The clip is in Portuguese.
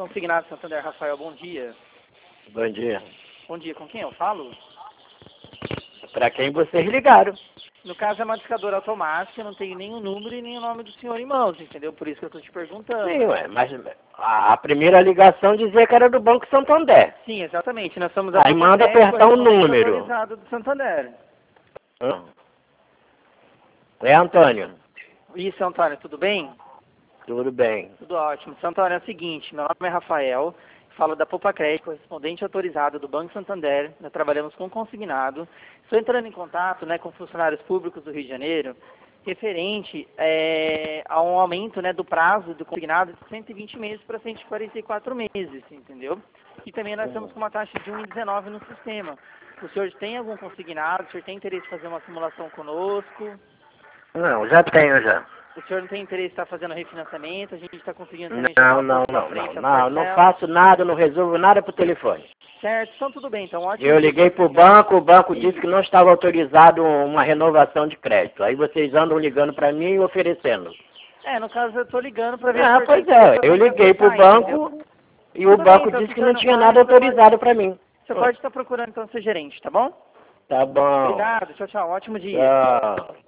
Consignado Santander, Rafael, bom dia. Bom dia. Bom dia, com quem eu falo? Para quem vocês ligaram? No caso é uma discadora automática, eu não tenho nem o número e nem o nome do senhor em mãos, entendeu? Por isso que eu estou te perguntando. Sim, ué, mas a primeira ligação dizia que era do Banco Santander. Sim, exatamente. Nós somos Aí manda apertar o número. autorizado do Santander. É, Antônio? Isso, Antônio, tudo bem? Tudo bem. Tudo ótimo. Seu Antônio, é o seguinte, meu nome é Rafael, falo da Poupa Crédito, correspondente autorizado do Banco Santander, nós trabalhamos com consignado. Estou entrando em contato, né, com funcionários públicos do Rio de Janeiro, referente a um aumento, né, do prazo do consignado de 120 meses para 144 meses, entendeu? E também nós estamos com uma taxa de 1,19 no sistema. O senhor tem algum consignado? O senhor tem interesse em fazer uma simulação conosco? Não, já tenho já. O senhor não tem interesse em estar fazendo refinanciamento? A gente está conseguindo também Não faço nada, não resolvo nada por telefone. Certo, então tudo bem, então ótimo. Eu liguei pro banco, o banco disse que não estava autorizado uma renovação de crédito. Aí vocês andam ligando para mim e oferecendo. No caso eu estou ligando para ver Ah, pois é, eu liguei pro banco e o banco disse que não tinha nada autorizado para mim. Você pode estar procurando então ser gerente, tá bom? Tá bom. Obrigado, tchau, tchau, ótimo dia. Tchau.